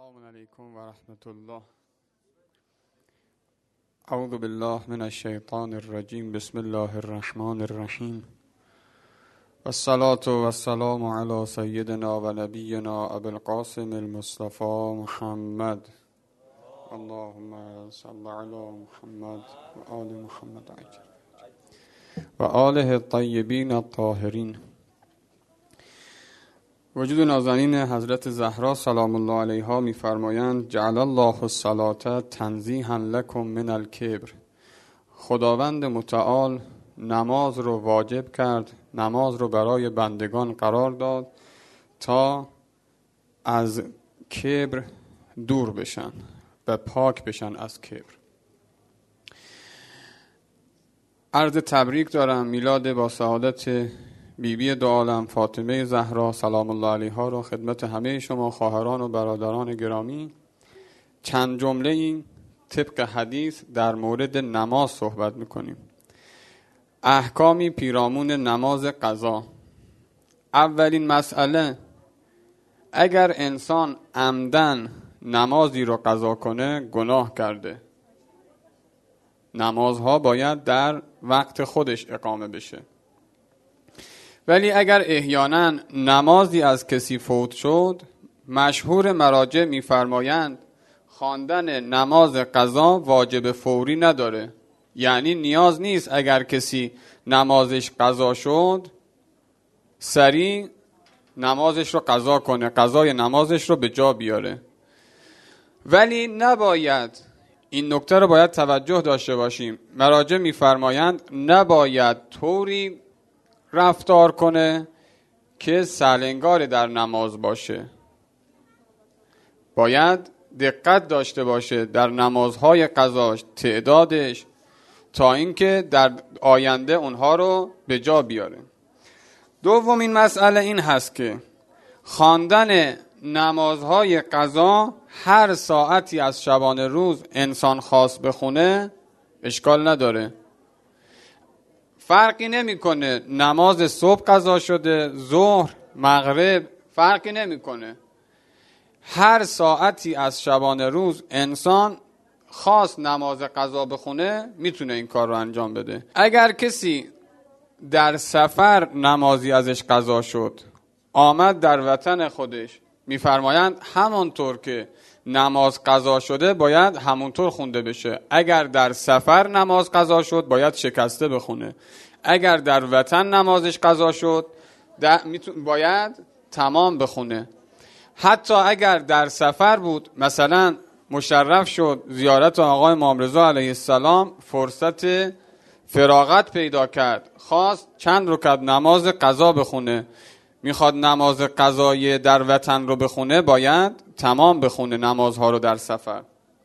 السلام علیکم و رحمت الله. اعوذ بالله من الشیطان الرجیم. بسم الله الرحمن الرحیم. والصلاة والسلام علی سیدنا و نبینا ابی القاسم المصطفى محمد. اللهم صل علی محمد و آل محمد و آله الطیبین الطاهرین. وجود نازنین حضرت زهرا سلام الله علیها می‌فرمایند جعل الله الصلاة تنزیها لکم من الکبر. خداوند متعال نماز رو واجب کرد، نماز رو برای بندگان قرار داد تا از کبر دور بشن و پاک بشن از کبر. عرض تبریک دارم میلاد با سعادت بیبی دو عالم فاطمه زهرا سلام الله علیها رو خدمت همه شما خواهران و برادران گرامی. چند جمله این طبق حدیث در مورد نماز صحبت میکنیم. احکامی پیرامون نماز قضا. اولین مسئله، اگر انسان عمدن نمازی رو قضا کنه گناه کرده. نمازها باید در وقت خودش اقامه بشه. ولی اگر احیانا نمازی از کسی فوت شد، مشهور مراجع می‌فرمایند خواندن نماز قضا واجب فوری نداره. یعنی نیاز نیست اگر کسی نمازش قضا شد سریع نمازش رو قضا کنه، قضای نمازش رو به جا بیاره. ولی نباید، این نکته رو باید توجه داشته باشیم، مراجع می‌فرمایند نباید طوری رفتار کنه که سلنگار در نماز باشه. باید دقت داشته باشه در نمازهای قضاش، تعدادش، تا اینکه در آینده اونها رو به جا بیاره. دومین مسئله این هست که خواندن نمازهای قضا هر ساعتی از شبانه روز انسان خواست بخونه اشکال نداره. فرقی نمیکنه نماز صبح قضا شده، ظهر، مغرب، فرقی نمیکنه. هر ساعتی از شبانه روز انسان خواست نماز قضا بخونه میتونه این کار رو انجام بده. اگر کسی در سفر نمازی ازش قضا شد آمد در وطن خودش، میفرمایند همانطور که نماز قضا شده باید همونطور خونده بشه. اگر در سفر نماز قضا شد باید شکسته بخونه. اگر در وطن نمازش قضا شد باید تمام بخونه. حتی اگر در سفر بود، مثلا مشرف شد زیارت آقای امام رضا علیه السلام، فرصت فراغت پیدا کرد، خواست چند رکعت نماز قضا بخونه، میخواد نماز قضایی در وطن رو بخونه باید تمام بخونه نمازها رو در سفر.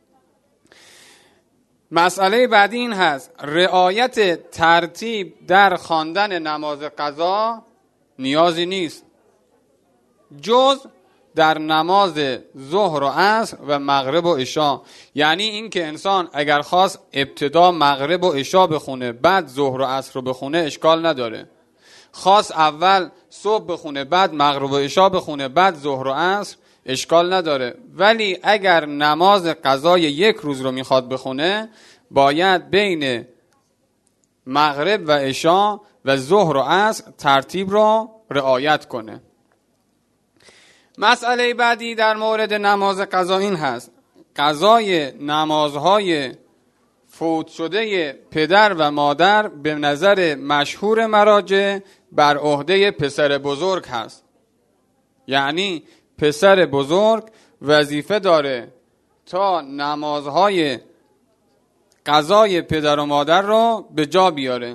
مسئله بعدی این هست رعایت ترتیب در خواندن نماز قضا نیازی نیست جز در نماز ظهر و عصر و مغرب و عشا. یعنی این که انسان اگر خواست ابتدا مغرب و عشا بخونه بعد ظهر و عصر رو بخونه اشکال نداره. خواست اول صبح بخونه بعد مغرب و عشا بخونه بعد ظهر و عصر اشکال نداره. ولی اگر نماز قضای یک روز رو میخواد بخونه باید بین مغرب و عشا و ظهر و عصر ترتیب رو رعایت کنه. مسئله بعدی در مورد نماز قضا این هست قضای نمازهای فوت شده پدر و مادر به نظر مشهور مراجع بر عهده پسر بزرگ هست. یعنی پسر بزرگ وظیفه داره تا نمازهای قضای پدر و مادر رو به جا بیاره.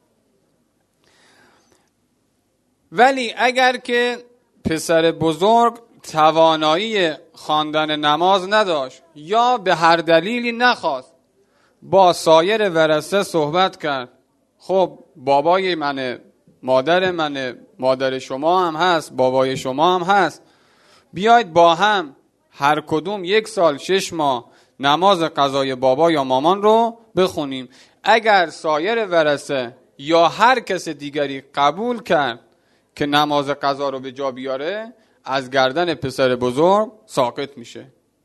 ولی اگر که پسر بزرگ توانایی خواندن نماز نداشت یا به هر دلیلی نخواست، با سایر ورثه صحبت کرد، خب بابای منه، مادر منه، مادر شما هم هست، بابای شما هم هست، بیاید با هم هر کدوم 1 سال 6 ماه نماز قضای بابا یا مامان رو بخونیم. اگر سایر ورثه یا هر کس دیگری قبول کرد که نماز قضا رو به جا بیاره از گردن پسر بزرگ ساقط میشه.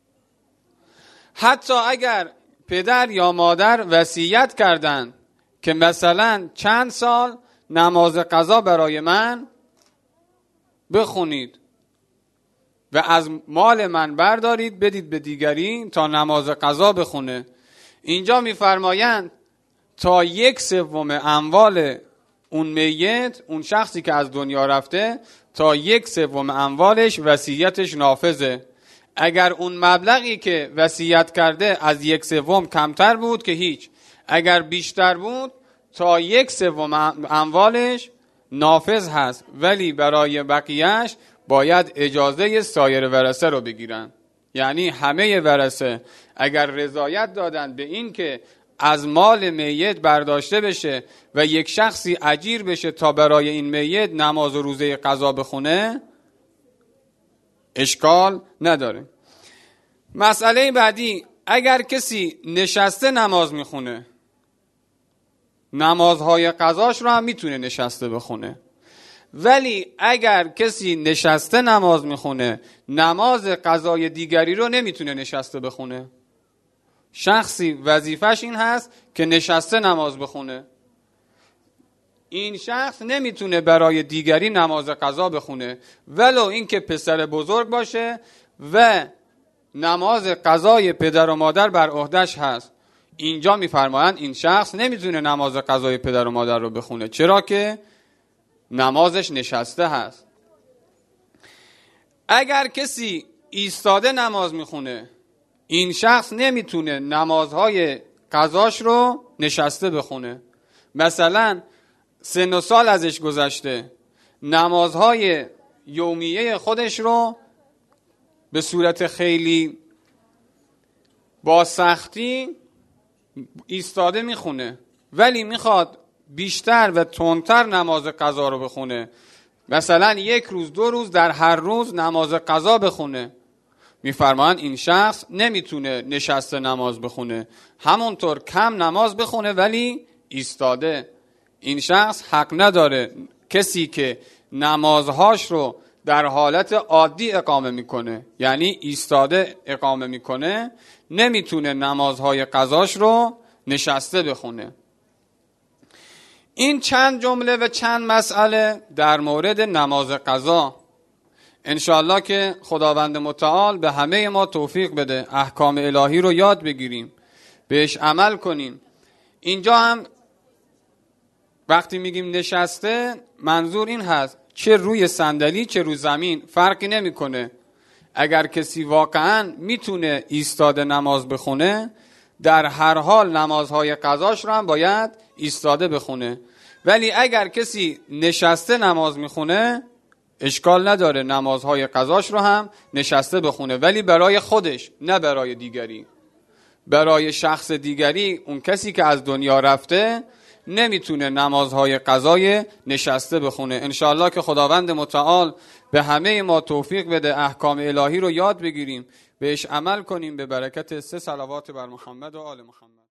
حتی اگر پدر یا مادر وصیت کردند که مثلا چند سال نماز قضا برای من بخونید و از مال من بردارید بدید به دیگری تا نماز قضا بخونه، اینجا میفرمایند تا 1/3 اموال اون میت، اون شخصی که از دنیا رفته، تا 1/3 اموالش وصیتش نافذه. اگر اون مبلغی که وصیت کرده از 1/3 کمتر بود که هیچ، اگر بیشتر بود تا 1/3 اموالش نافذ هست، ولی برای بقیهش باید اجازه سایر ورثه رو بگیرن. یعنی همه ورثه اگر رضایت دادن به این که از مال میت برداشته بشه و یک شخصی اجیر بشه تا برای این میت نماز و روزه قضا بخونه، اشکال نداره. مسئله بعدی، اگر کسی نشسته نماز میخونه، نمازهای قضاش رو هم میتونه نشسته بخونه، ولی اگر کسی نشسته نماز میخونه نماز قضای دیگری رو نمیتونه نشسته بخونه. شخصی وظیفش این هست که نشسته نماز بخونه، این شخص نمیتونه برای دیگری نماز قضا بخونه ولو اینکه پسر بزرگ باشه و نماز قضای پدر و مادر بر عهده‌اش هست. اینجا میفرمایند این شخص نمیتونه نماز قضای پدر و مادر رو بخونه، چرا که نمازش نشسته هست. اگر کسی ایستاده نماز میخونه، این شخص نمیتونه نمازهای قضاش رو نشسته بخونه. مثلا سن و سال ازش گذشته، نمازهای یومیه خودش رو به صورت خیلی با سختی ایستاده میخونه، ولی میخواد بیشتر و تندتر نماز قضا رو بخونه، مثلا 1 روز 2 روز در هر روز نماز قضا بخونه، میفرمایند این شخص نمیتونه نشسته نماز بخونه، همونطور کم نماز بخونه ولی ایستاده. این شخص حق نداره. کسی که نمازهاش رو در حالت عادی اقامه میکنه، یعنی ایستاده اقامه میکنه، نمیتونه نمازهای قضاش رو نشسته بخونه. این چند جمله و چند مسئله در مورد نماز قضا. انشاءالله که خداوند متعال به همه ما توفیق بده احکام الهی رو یاد بگیریم، بهش عمل کنیم. اینجا هم وقتی میگیم نشسته، منظور این هست چه روی صندلی چه روی زمین فرقی نمیکنه. اگر کسی واقعا میتونه ایستاده نماز بخونه، در هر حال نمازهای قضاش رو هم باید ایستاده بخونه. ولی اگر کسی نشسته نماز میخونه، اشکال نداره نمازهای قضاش رو هم نشسته بخونه، ولی برای خودش، نه برای دیگری. برای شخص دیگری، اون کسی که از دنیا رفته، نمیتونه نمازهای قضای نشسته بخونه. انشاءالله که خداوند متعال به همه ما توفیق بده احکام الهی رو یاد بگیریم، بهش عمل کنیم، به برکت 3 صلوات بر محمد و آل محمد.